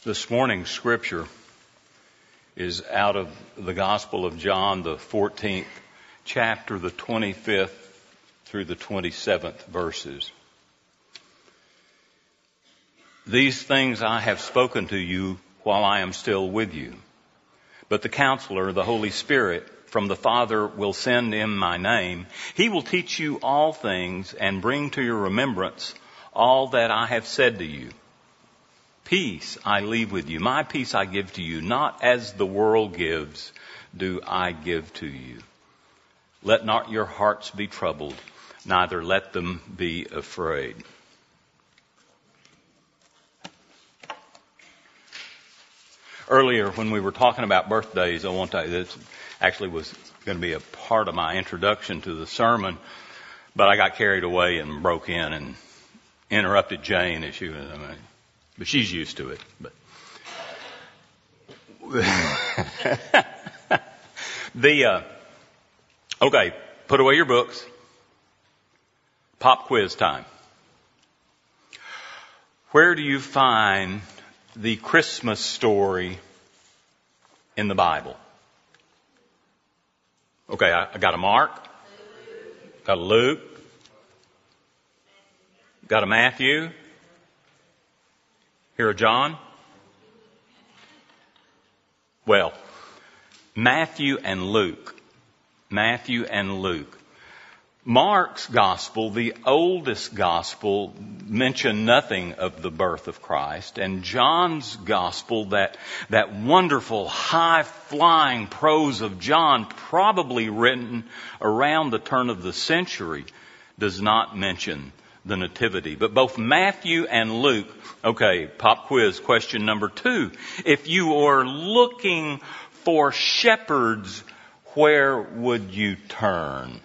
This morning's scripture is out of the Gospel of John, the 14th chapter, the 25th through the 27th verses. These things I have spoken to you while I am still with you. But the Counselor, the Holy Spirit, from the Father will send in my name. He will teach you all things and bring to your remembrance all that I have said to you. Peace I leave with you. My peace I give to you. Not as the world gives, do I give to you. Let not your hearts be troubled, neither let them be afraid. Earlier, when we were talking about birthdays, I want to, this actually was going to be a part of my introduction to the sermon, but I got carried away and broke in and interrupted Jane as she was, but she's used to it. But okay, put away your books. Pop quiz time. Where do you find the Christmas story in the Bible? Okay, I got a Mark, got a Luke, got a Matthew, here a John. Well, Matthew and Luke. Mark's gospel, the oldest gospel, mention nothing of the birth of Christ. And John's gospel, that wonderful high-flying prose of John, probably written around the turn of the century, does not mention the nativity. But both Matthew and Luke, okay, pop quiz question number 2. If you are looking for shepherds, where would you turn?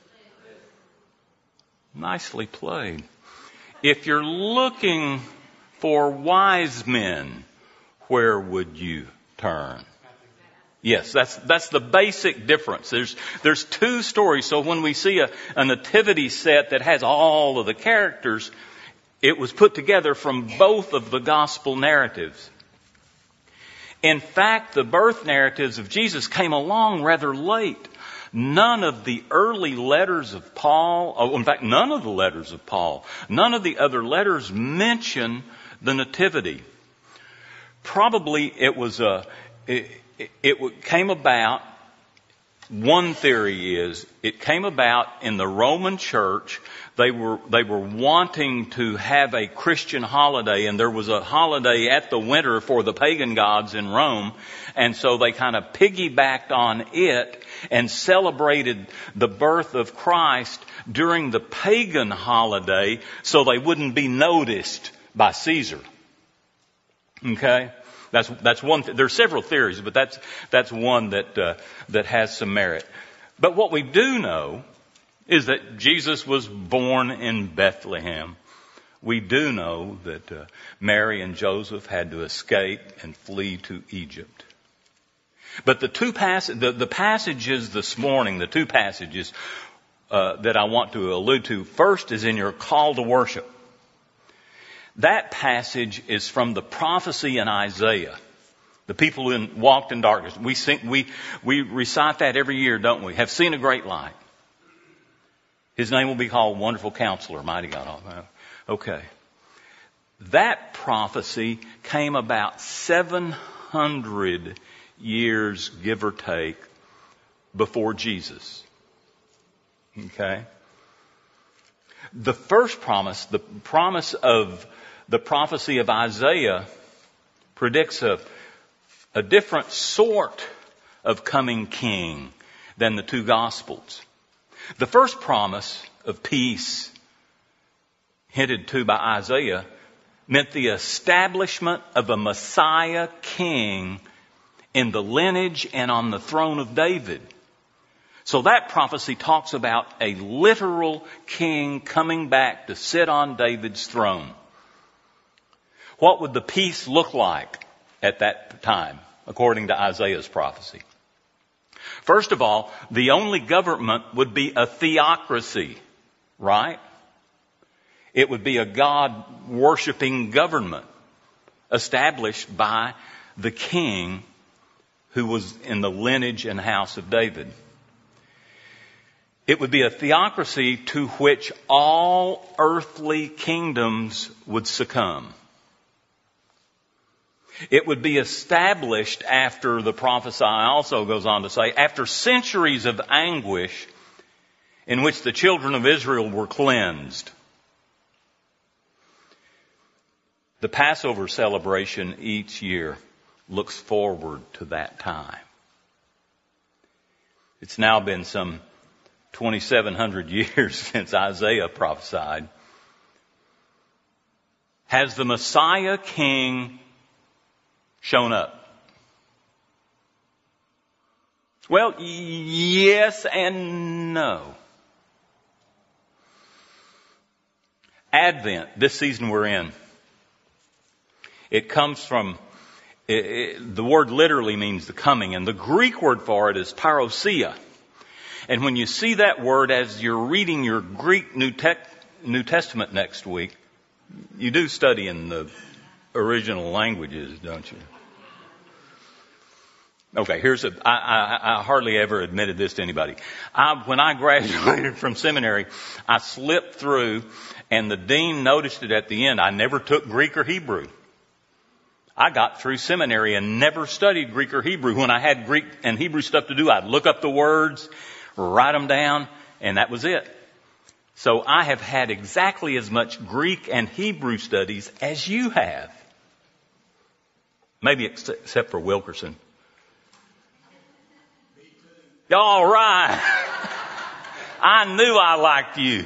Nicely played. If you're looking for wise men, where would you turn? Yes, that's the basic difference. There's two stories. So when we see a nativity set that has all of the characters, it was put together from both of the gospel narratives. In fact, the birth narratives of Jesus came along rather late. None of the early letters of Paul, in fact, none of the letters of Paul, none of the other letters mention the nativity. Probably it came about, one theory is, it came about in the Roman Church. They were wanting to have a Christian holiday, and there was a holiday at the winter for the pagan gods in Rome, and so they kind of piggybacked on it and celebrated the birth of Christ during the pagan holiday so they wouldn't be noticed by Caesar. Okay? That's one. There's several theories, but that's one that has some merit. But what we do know is that Jesus was born in Bethlehem. We do know that Mary and Joseph had to escape and flee to Egypt. But the passages this morning, the two passages that I want to allude to, first is in your call to worship. That passage is from the prophecy in Isaiah. The people who walked in darkness. We recite that every year, don't we? Have seen a great light. His name will be called Wonderful Counselor, Mighty God. Okay. That prophecy came about 700 years, give or take, before Jesus. Okay. The first promise, the promise of the prophecy of Isaiah, predicts a different sort of coming king than the two Gospels. The first promise of peace hinted to by Isaiah meant the establishment of a Messiah king in the lineage and on the throne of David. So that prophecy talks about a literal king coming back to sit on David's throne. What would the peace look like at that time, according to Isaiah's prophecy? First of all, the only government would be a theocracy, right? It would be a God-worshiping government. established by the king who was in the lineage and house of David. It would be a theocracy to which all earthly kingdoms would succumb. It would be established after, the prophecy also goes on to say, after centuries of anguish in which the children of Israel were cleansed. The Passover celebration each year looks forward to that time. It's now been some 2,700 years since Isaiah prophesied. Has the Messiah King shown up? Well, yes and no. Advent, this season we're in, it comes from, the word literally means the coming, and the Greek word for it is parousia. And when you see that word as you're reading your Greek New Testament next week, you do study in the original languages, don't you? Okay, I hardly ever admitted this to anybody. When I graduated from seminary, I slipped through, and the dean noticed it at the end. I never took Greek or Hebrew. I got through seminary and never studied Greek or Hebrew. When I had Greek and Hebrew stuff to do, I'd look up the words, write them down, and that was it. So I have had exactly as much Greek and Hebrew studies as you have. Maybe except for Wilkerson. All right. I knew I liked you.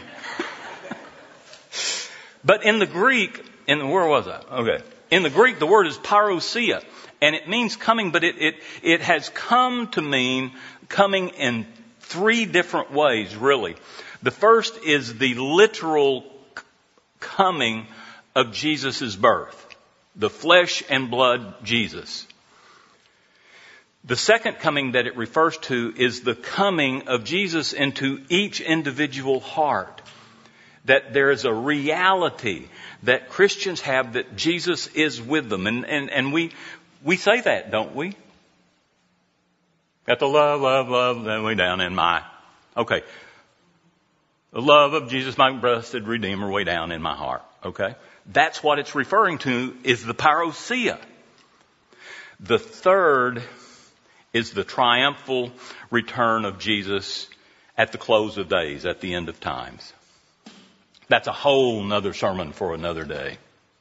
But in the Greek, where was I? Okay. In the Greek, the word is parousia, and it means coming, but it has come to mean coming in three different ways, really. The first is the literal coming of Jesus' birth, the flesh and blood Jesus. The second coming that it refers to is the coming of Jesus into each individual heart. That there is a reality that Christians have that Jesus is with them. And we say that, don't we? Got the love, then way down in my, okay. The love of Jesus, my blessed Redeemer, way down in my heart. Okay. That's what it's referring to, is the parousia. The third is the triumphal return of Jesus at the close of days, at the end of times. That's a whole nother sermon for another day.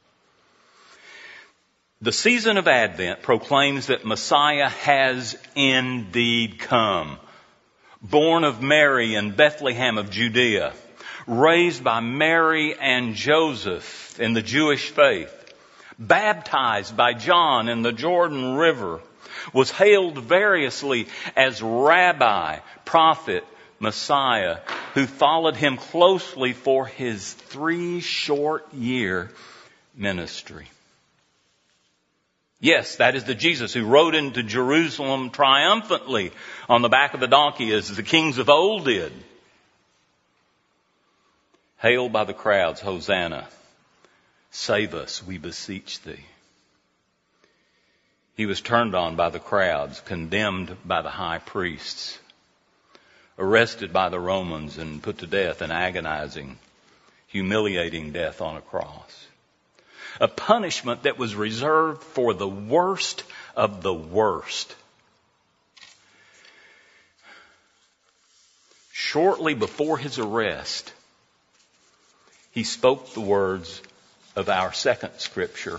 The season of Advent proclaims that Messiah has indeed come. Born of Mary in Bethlehem of Judea, raised by Mary and Joseph in the Jewish faith, baptized by John in the Jordan River, was hailed variously as Rabbi, Prophet, Messiah, who followed him closely for his 3 short year ministry. Yes, that is the Jesus who rode into Jerusalem triumphantly on the back of the donkey as the kings of old did. Hailed by the crowds, Hosanna, save us, we beseech thee. He was turned on by the crowds, condemned by the high priests, arrested by the Romans and put to death, an agonizing, humiliating death on a cross. A punishment that was reserved for the worst of the worst. Shortly before his arrest, he spoke the words of our second scripture.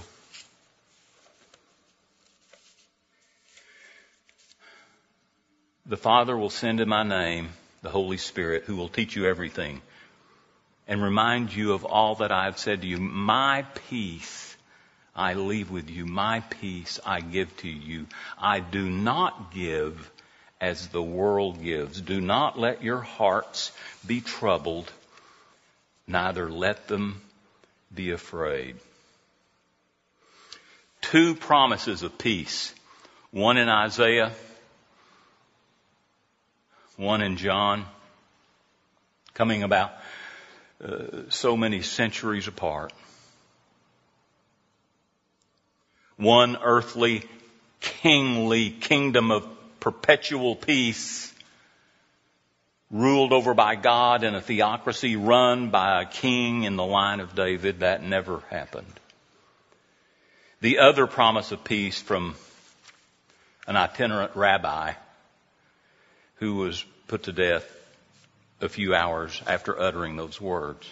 The Father will send in my name the Holy Spirit, who will teach you everything and remind you of all that I have said to you. My peace I leave with you. My peace I give to you. I do not give as the world gives. Do not let your hearts be troubled, neither let them be afraid. 2 promises of peace. One in Isaiah, one in John, coming about so many centuries apart. one earthly, kingly kingdom of perpetual peace, ruled over by God in a theocracy, run by a king in the line of David. That never happened. The other promise of peace from an itinerant rabbi who was put to death a few hours after uttering those words.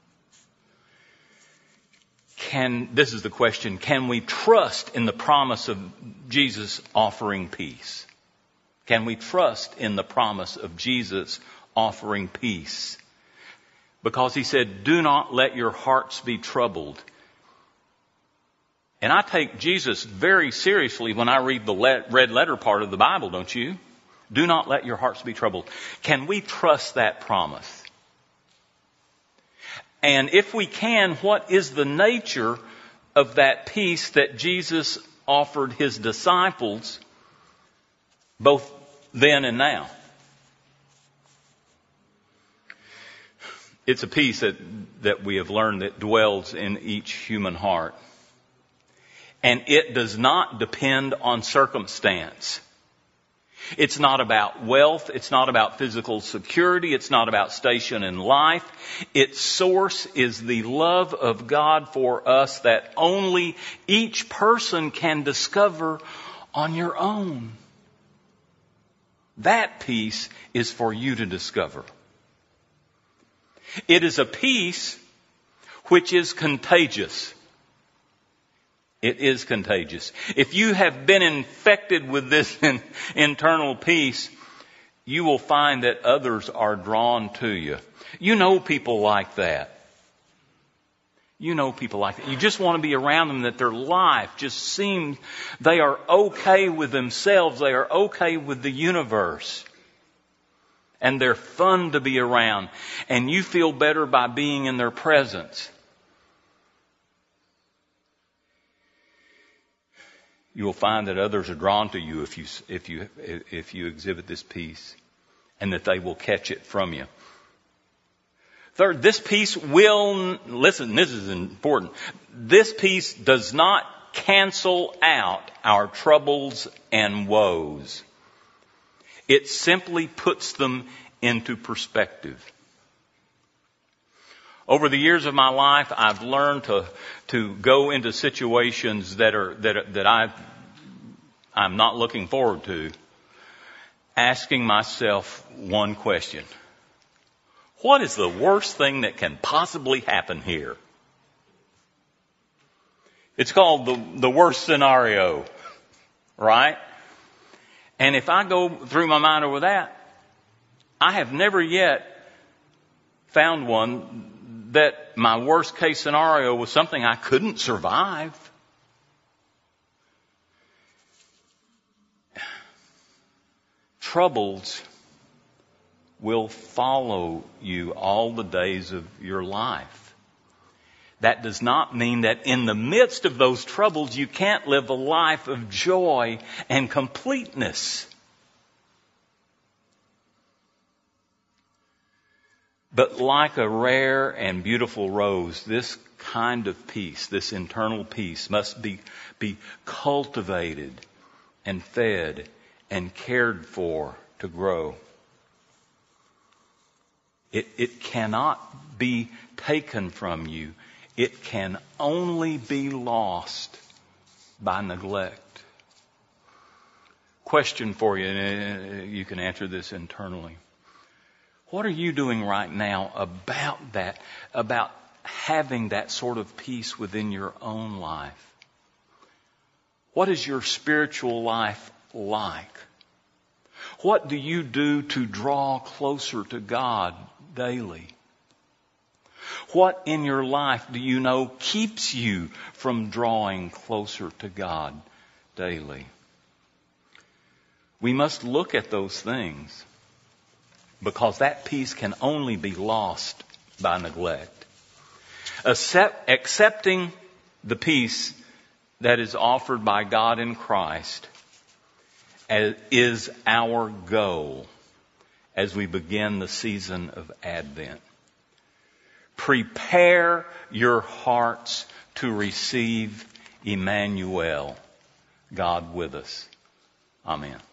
This is the question, can we trust in the promise of Jesus offering peace? Can we trust in the promise of Jesus offering peace? Because he said, do not let your hearts be troubled. And I take Jesus very seriously when I read the red letter part of the Bible, don't you? Do not let your hearts be troubled. Can we trust that promise? And if we can, what is the nature of that peace that Jesus offered his disciples both then and now? It's a peace that we have learned that dwells in each human heart. And it does not depend on circumstance. It's not about wealth. It's not about physical security. It's not about station in life. Its source is the love of God for us that only each person can discover on your own. That peace is for you to discover. It is a peace which is contagious. It is contagious. If you have been infected with this internal peace, you will find that others are drawn to you. You know people like that. You know people like that. You just want to be around them, that their life just seems they are okay with themselves. They are okay with the universe. And they're fun to be around. And you feel better by being in their presence. You will find that others are drawn to you if you exhibit this peace, and that they will catch it from you. Third, this peace will, listen, this is important. This peace does not cancel out our troubles and woes. It simply puts them into perspective. Over the years of my life, I've learned to go into situations that I'm not looking forward to, asking myself one question. What is the worst thing that can possibly happen here? It's called the worst scenario, right? And if I go through my mind over that, I have never yet found one that my worst case scenario was something I couldn't survive. Troubles will follow you all the days of your life. That does not mean that in the midst of those troubles you can't live a life of joy and completeness. But like a rare and beautiful rose, this kind of peace, this internal peace, must be cultivated and fed and cared for to grow. It cannot be taken from you. It can only be lost by neglect. Question for you, and you can answer this internally. What are you doing right now about that, about having that sort of peace within your own life? What is your spiritual life like? What do you do to draw closer to God daily? What in your life do you know keeps you from drawing closer to God daily? We must look at those things, because that peace can only be lost by neglect. Accepting the peace that is offered by God in Christ is our goal as we begin the season of Advent. Prepare your hearts to receive Emmanuel, God with us. Amen.